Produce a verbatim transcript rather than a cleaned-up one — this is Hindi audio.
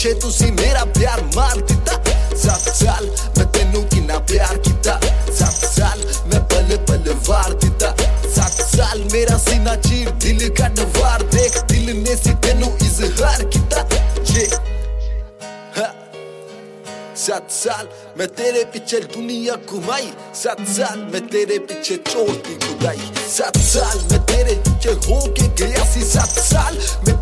पिछे तुसी मेरा प्यार मार दिता। सत्त साल मैं तेनू किन्ना प्यार किता, सत्त साल मैं पल पल वार दिता। सत्त साल मेरा सीना चीर दिल कट वार देख, दिल ने सी तेनू इजहार किता। ये सत्त साल मैं तेरे पीछे दुनिया घुमाई, सत्त साल मैं तेरे पीछे चोर दी खुदाई। सत्त साल मैं तेरे पीछे हो के गया सी, सत्त साल मैं